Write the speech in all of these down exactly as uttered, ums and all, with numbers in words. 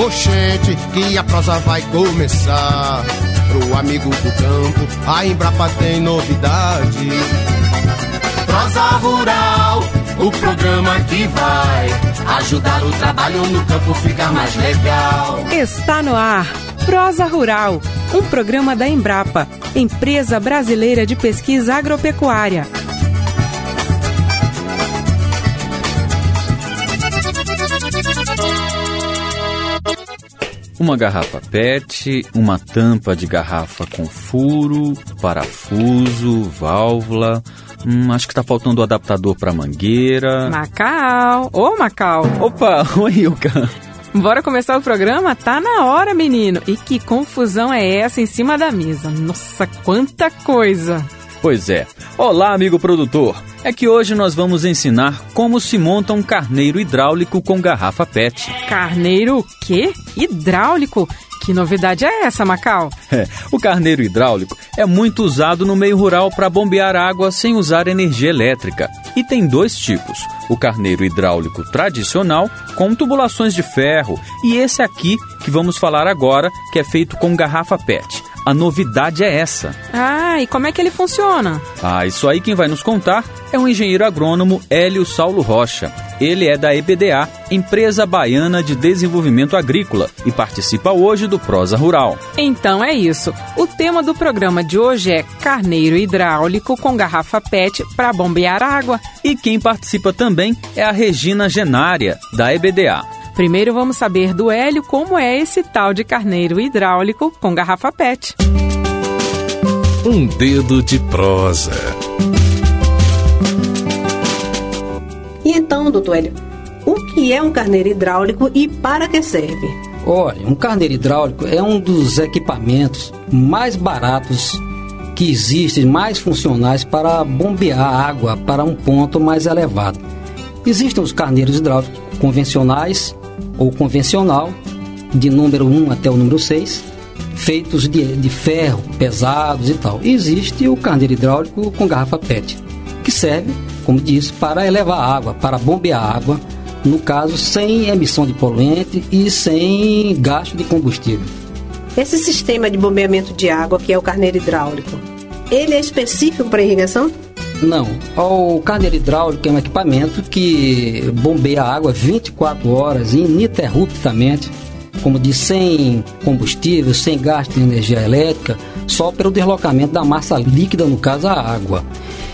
Oxente, que a prosa vai começar. Pro amigo do campo, a Embrapa tem novidade. Prosa Rural, o programa que vai ajudar o trabalho no campo ficar mais legal. Está no ar, Prosa Rural, um programa da Embrapa, Empresa Brasileira de Pesquisa Agropecuária. Uma garrafa pet, uma tampa de garrafa com furo, parafuso, válvula. Hum, acho que tá faltando o adaptador para mangueira. Macau! Ô, Macau! Opa, oi, Ilka. Bora começar o programa? Tá na hora, menino! E que confusão é essa em cima da mesa? Nossa, quanta coisa! Pois é. Olá, amigo produtor. É que hoje nós vamos ensinar como se monta um carneiro hidráulico com garrafa pet. Carneiro o quê? Hidráulico? Que novidade é essa, Macau? É, o carneiro hidráulico é muito usado no meio rural para bombear água sem usar energia elétrica. E tem dois tipos, o carneiro hidráulico tradicional, com tubulações de ferro, e esse aqui que vamos falar agora, que é feito com garrafa pet. A novidade é essa. Ah, e como é que ele funciona? Ah, isso aí quem vai nos contar é o engenheiro agrônomo Hélio Saulo Rocha. Ele é da E B D A, Empresa Baiana de Desenvolvimento Agrícola, e participa hoje do Prosa Rural. Então é isso. O tema do programa de hoje é carneiro hidráulico com garrafa pet para bombear água. E quem participa também é a Regina Genária, da E B D A. Primeiro vamos saber do Hélio como é esse tal de carneiro hidráulico com garrafa pet. Um dedo de prosa. E então, doutor Hélio, o que é um carneiro hidráulico e para que serve? Olha, um carneiro hidráulico é um dos equipamentos mais baratos que existem, mais funcionais para bombear água para um ponto mais elevado. Existem os carneiros hidráulicos convencionais ou convencional, de número um até o número seis, feitos de, de ferro, pesados e tal. E existe o carneiro hidráulico com garrafa pet, que serve, como disse, para elevar água, para bombear água, no caso, sem emissão de poluente e sem gasto de combustível. Esse sistema de bombeamento de água, que é o carneiro hidráulico, ele é específico para irrigação? Não. O carneiro hidráulico é um equipamento que bombeia a água vinte e quatro horas ininterruptamente, como diz, sem combustível, sem gasto de energia elétrica, só pelo deslocamento da massa líquida, no caso a água.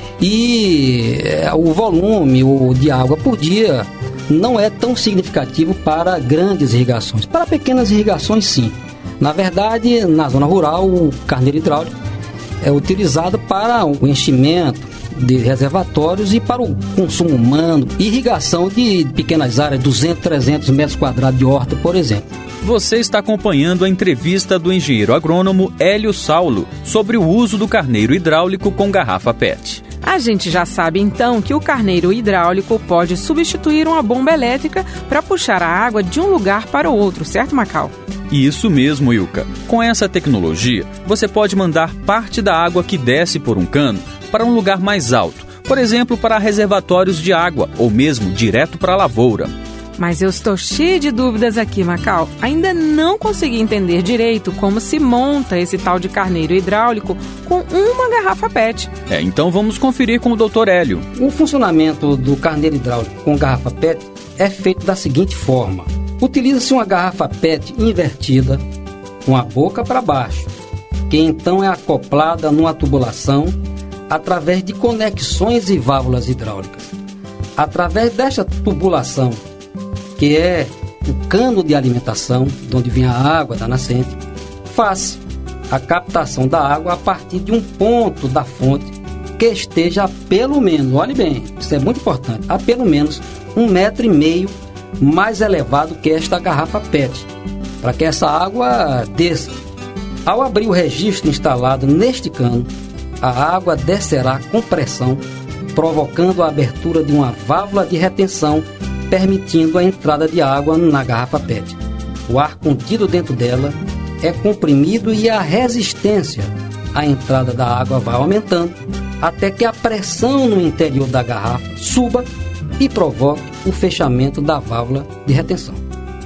E o volume de água por dia não é tão significativo para grandes irrigações. Para pequenas irrigações, sim. Na verdade, na zona rural, o carneiro hidráulico é utilizado para o enchimento de reservatórios e para o consumo humano, irrigação de pequenas áreas, duzentos, trezentos metros quadrados de horta, por exemplo. Você está acompanhando a entrevista do engenheiro agrônomo Hélio Saulo sobre o uso do carneiro hidráulico com garrafa pet. A gente já sabe então que o carneiro hidráulico pode substituir uma bomba elétrica para puxar a água de um lugar para o outro, certo, Macau? Isso mesmo, Ilka. Com essa tecnologia, você pode mandar parte da água que desce por um cano para um lugar mais alto, por exemplo, para reservatórios de água ou mesmo direto para a lavoura. Mas eu estou cheia de dúvidas aqui, Macau. Ainda não consegui entender direito como se monta esse tal de carneiro hidráulico com uma garrafa pet. É, então vamos conferir com o doutor Hélio. O funcionamento do carneiro hidráulico com garrafa pet é feito da seguinte forma. Utiliza-se uma garrafa pet invertida, com a boca para baixo, que então é acoplada numa tubulação através de conexões e válvulas hidráulicas. Através desta tubulação, que é o cano de alimentação, de onde vem a água da nascente, faz a captação da água a partir de um ponto da fonte que esteja a pelo menos, olhe bem, isso é muito importante, a pelo menos um metro e meio mais elevado que esta garrafa pet, para que essa água desça. Ao abrir o registro instalado neste cano, a água descerá com pressão, provocando a abertura de uma válvula de retenção, permitindo a entrada de água na garrafa pet. O ar contido dentro dela é comprimido e a resistência à entrada da água vai aumentando até que a pressão no interior da garrafa suba e provoque o fechamento da válvula de retenção.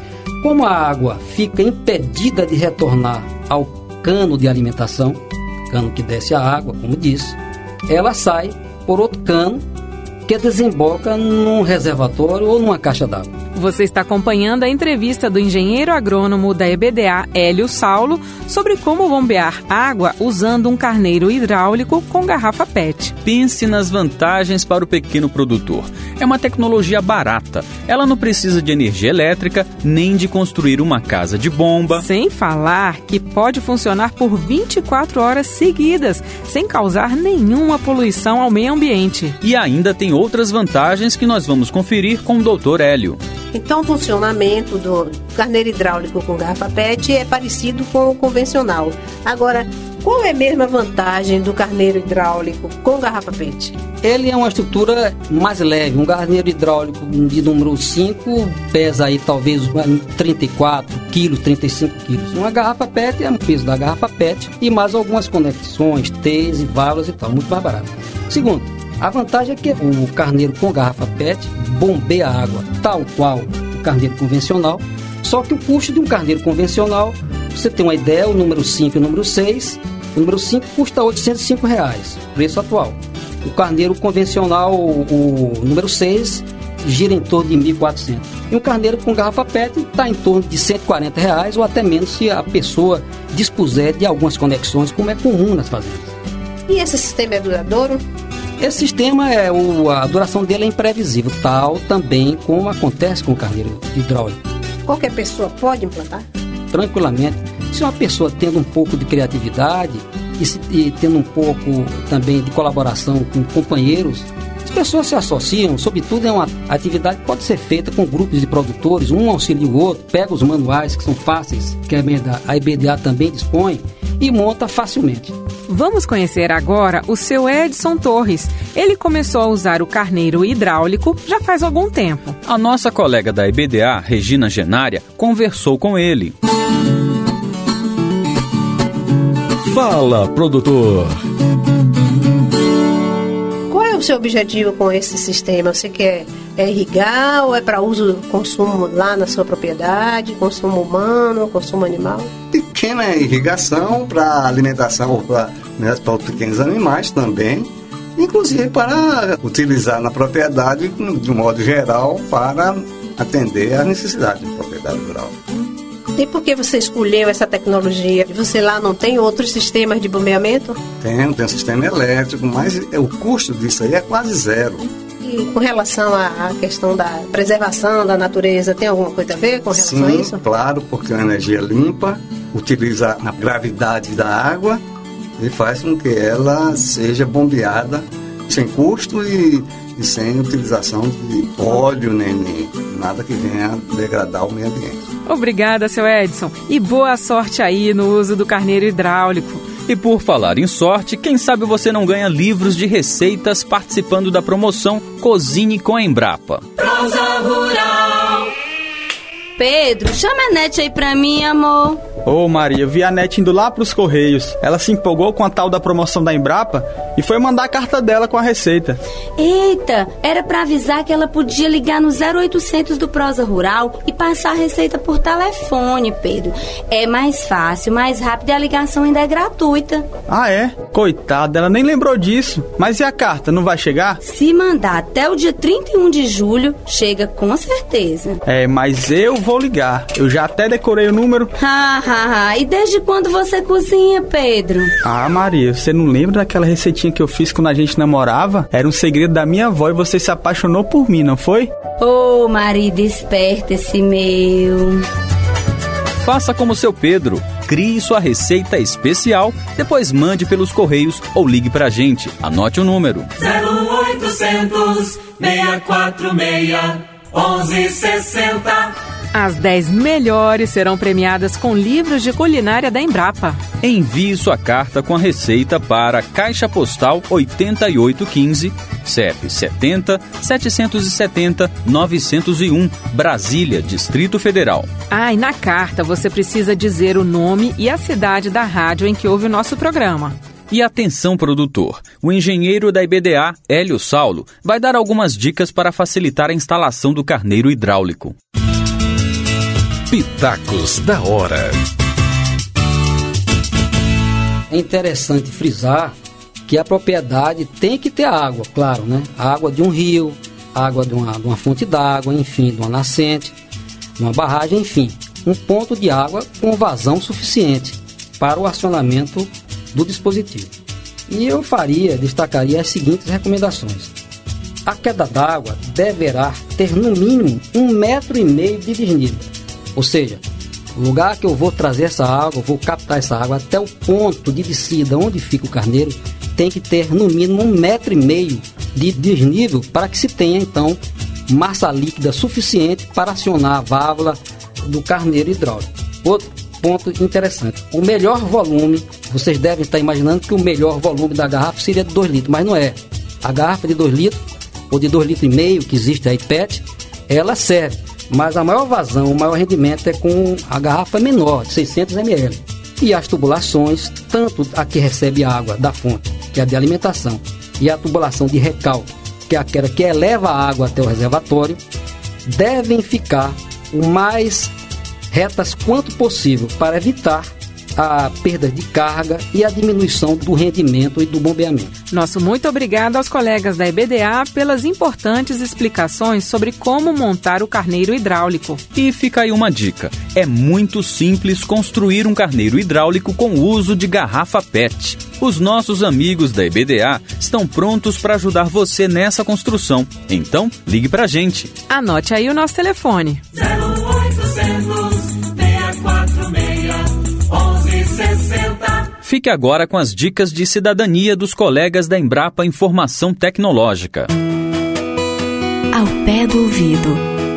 Como a água fica impedida de retornar ao cano de alimentação, cano que desce a água, como disse, ela sai por outro cano que desemboca num reservatório ou numa caixa d'água. Você está acompanhando a entrevista do engenheiro agrônomo da E B D A, Hélio Saulo, sobre como bombear água usando um carneiro hidráulico com garrafa P E T. Pense nas vantagens para o pequeno produtor. É uma tecnologia barata. Ela não precisa de energia elétrica, nem de construir uma casa de bomba. Sem falar que pode funcionar por vinte e quatro horas seguidas, sem causar nenhuma poluição ao meio ambiente. E ainda tem outras vantagens que nós vamos conferir com o doutor Hélio. Então, o funcionamento do carneiro hidráulico com garrafa P E T é parecido com o convencional. Agora, qual é mesmo a vantagem do carneiro hidráulico com garrafa P E T? Ele é uma estrutura mais leve. Um carneiro hidráulico de número cinco pesa aí talvez trinta e quatro quilos, trinta e cinco quilos. Uma garrafa P E T é o peso da garrafa P E T e mais algumas conexões, T's e válvulas e tal, muito mais barato. Segundo, a vantagem é que o carneiro com garrafa P E T bombeia a água tal qual o carneiro convencional, só que o custo de um carneiro convencional, você tem uma ideia, o número cinco e o número seis, o número cinco custa oitocentos e cinco reais, preço atual. O carneiro convencional, o, o número seis, gira em torno de mil e quatrocentos. E um carneiro com garrafa P E T está em torno de cento e quarenta reais ou até menos se a pessoa dispuser de algumas conexões, como é comum nas fazendas. E esse sistema é duradouro? Esse sistema, é o, a duração dele é imprevisível, tal também como acontece com o carneiro hidráulico. Qualquer pessoa pode implantar? Tranquilamente. Se uma pessoa tendo um pouco de criatividade e, se, e tendo um pouco também de colaboração com companheiros, as pessoas se associam, sobretudo é uma atividade que pode ser feita com grupos de produtores, um auxilia o outro, pega os manuais que são fáceis, que a E B D A também dispõe, e monta facilmente. Vamos conhecer agora o seu Edson Torres. Ele começou a usar o carneiro hidráulico já faz algum tempo. A nossa colega da E B D A, Regina Genária, conversou com ele. Fala, produtor! Qual é o seu objetivo com esse sistema? Você quer é irrigar ou é para uso, consumo lá na sua propriedade, consumo humano, consumo animal? Pequena irrigação para alimentação, para, né, para os pequenos animais também, inclusive para utilizar na propriedade, de um modo geral, para atender às necessidades da propriedade rural. E por que você escolheu essa tecnologia? Você lá não tem outros sistemas de bombeamento? Tem, tem um sistema elétrico, mas o custo disso aí é quase zero. E com relação à questão da preservação da natureza, tem alguma coisa a ver com relação Sim, a isso? Claro, porque é uma energia limpa, utiliza a gravidade da água e faz com que ela seja bombeada sem custo e, e sem utilização de óleo, nem, nem nada que venha a degradar o meio ambiente. Obrigada, seu Edson. E boa sorte aí no uso do carneiro hidráulico. E por falar em sorte, quem sabe você não ganha livros de receitas participando da promoção Cozinhe com a Embrapa. Prosa Rural. Pedro, chama a Nete aí pra mim, amor. Ô Maria, vi a Nete indo lá pros Correios. Ela se empolgou com a tal da promoção da Embrapa e foi mandar a carta dela com a receita. Eita, era pra avisar que ela podia ligar no zero oitocentos do Prosa Rural e passar a receita por telefone, Pedro. É mais fácil, mais rápido e a ligação ainda é gratuita. Ah, é? Coitada, ela nem lembrou disso. Mas e a carta, não vai chegar? Se mandar até o dia trinta e um de julho, chega com certeza. É, mas eu vou ligar. Eu já até decorei o número. Ha, ha, ha. E desde quando você cozinha, Pedro? Ah, Maria, você não lembra daquela receitinha que eu fiz quando a gente namorava? Era um segredo da minha avó e você se apaixonou por mim, não foi? Ô, marido esperto esse meu. Faça como seu Pedro. Crie sua receita especial, depois mande pelos Correios ou ligue pra gente. Anote o número. zero oitocentos, seis quatro seis, onze sessenta. As dez melhores serão premiadas com livros de culinária da Embrapa. Envie sua carta com a receita para Caixa Postal oitenta e oito quinze, C E P setenta, setecentos e setenta, novecentos e um, Brasília, Distrito Federal. Ah, e na carta você precisa dizer o nome e a cidade da rádio em que ouve o nosso programa. E atenção, produtor, o engenheiro da E B D A, Hélio Saulo, vai dar algumas dicas para facilitar a instalação do carneiro hidráulico. Pitacos da Hora. É interessante frisar que a propriedade tem que ter água, claro, né? Água de um rio, água de uma, de uma fonte d'água, enfim, de uma nascente, de uma barragem, enfim. Um ponto de água com vazão suficiente para o acionamento do dispositivo. E eu faria, destacaria as seguintes recomendações. A queda d'água deverá ter no mínimo um metro e meio de desnível. Ou seja, o lugar que eu vou trazer essa água, eu vou captar essa água até o ponto de descida onde fica o carneiro, tem que ter no mínimo um metro e meio de desnível para que se tenha então massa líquida suficiente para acionar a válvula do carneiro hidráulico. Outro ponto interessante, o melhor volume, vocês devem estar imaginando que o melhor volume da garrafa seria de dois litros, mas não é. A garrafa de dois litros ou de dois litros e meio que existe aí P E T, ela serve, mas a maior vazão, o maior rendimento é com a garrafa menor, de seiscentos mililitros. E as tubulações, tanto a que recebe água da fonte, que é a de alimentação, e a tubulação de recalque, que é aquela que eleva a água até o reservatório, devem ficar o mais retas quanto possível para evitar a perda de carga e a diminuição do rendimento e do bombeamento. Nosso muito obrigado aos colegas da E B D A pelas importantes explicações sobre como montar o carneiro hidráulico. E fica aí uma dica, é muito simples construir um carneiro hidráulico com o uso de garrafa P E T. Os nossos amigos da E B D A estão prontos para ajudar você nessa construção. Então, ligue pra gente. Anote aí o nosso telefone. zero oitocentos, seis quatro seis, onze sessenta. Fique agora com as dicas de cidadania dos colegas da Embrapa Informação Tecnológica. Ao pé do ouvido.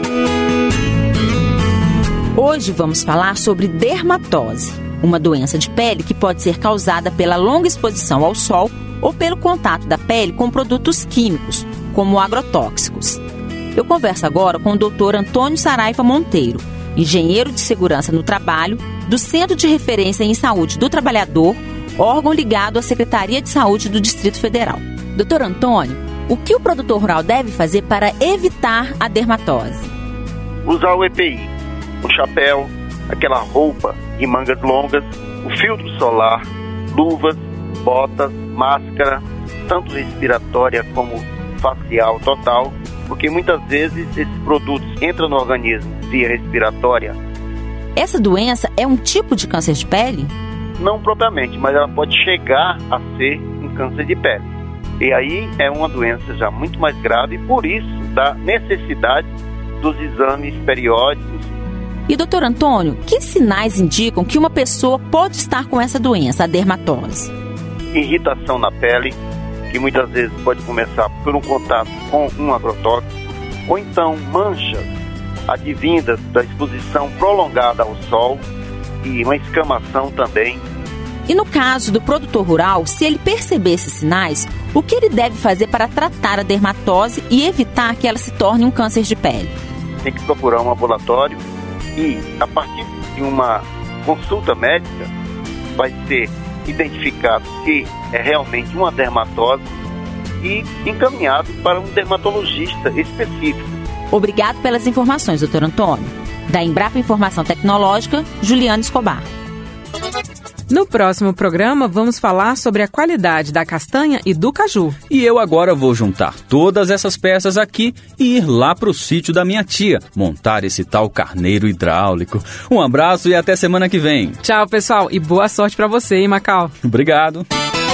Hoje vamos falar sobre dermatose, uma doença de pele que pode ser causada pela longa exposição ao sol ou pelo contato da pele com produtos químicos, como agrotóxicos. Eu converso agora com o doutor Antônio Saraiva Monteiro, engenheiro de segurança no trabalho do Centro de Referência em Saúde do Trabalhador, órgão ligado à Secretaria de Saúde do Distrito Federal. doutor Antônio, o que o produtor rural deve fazer para evitar a dermatose? Usar o E P I, o chapéu, aquela roupa de mangas longas, o filtro solar, luvas, botas, máscara, tanto respiratória como facial total, porque muitas vezes esses produtos entram no organismo via respiratória. Essa doença é um tipo de câncer de pele? Não propriamente, mas ela pode chegar a ser um câncer de pele. E aí é uma doença já muito mais grave, por isso da necessidade dos exames periódicos. E doutor Antônio, que sinais indicam que uma pessoa pode estar com essa doença, a dermatose? Irritação na pele, que muitas vezes pode começar por um contato com um agrotóxico, ou então manchas advindas da exposição prolongada ao sol e uma escamação também. E no caso do produtor rural, se ele perceber esses sinais, o que ele deve fazer para tratar a dermatose e evitar que ela se torne um câncer de pele? Tem que procurar um laboratório e, a partir de uma consulta médica, vai ser identificado se é realmente uma dermatose e encaminhado para um dermatologista específico. Obrigado pelas informações, doutor Antônio. Da Embrapa Informação Tecnológica, Juliana Escobar. No próximo programa, vamos falar sobre a qualidade da castanha e do caju. E eu agora vou juntar todas essas peças aqui e ir lá pro sítio da minha tia, montar esse tal carneiro hidráulico. Um abraço e até semana que vem. Tchau, pessoal, e boa sorte pra você, hein, Macau? Obrigado.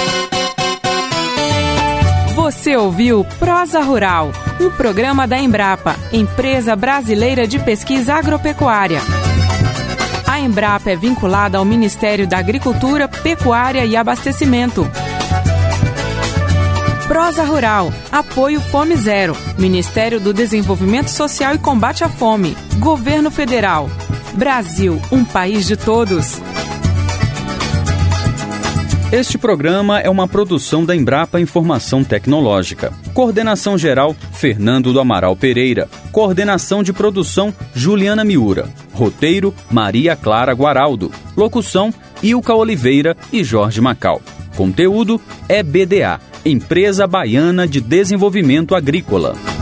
Você ouviu Prosa Rural, um programa da Embrapa, Empresa Brasileira de Pesquisa Agropecuária. A Embrapa é vinculada ao Ministério da Agricultura, Pecuária e Abastecimento. Prosa Rural, apoio Fome Zero, Ministério do Desenvolvimento Social e Combate à Fome, Governo Federal. Brasil, um país de todos. Este programa é uma produção da Embrapa Informação Tecnológica. Coordenação geral, Fernando do Amaral Pereira. Coordenação de produção, Juliana Miura. Roteiro, Maria Clara Guaraldo. Locução, Ilka Oliveira e Jorge Macau. Conteúdo, E B D A, Empresa Baiana de Desenvolvimento Agrícola.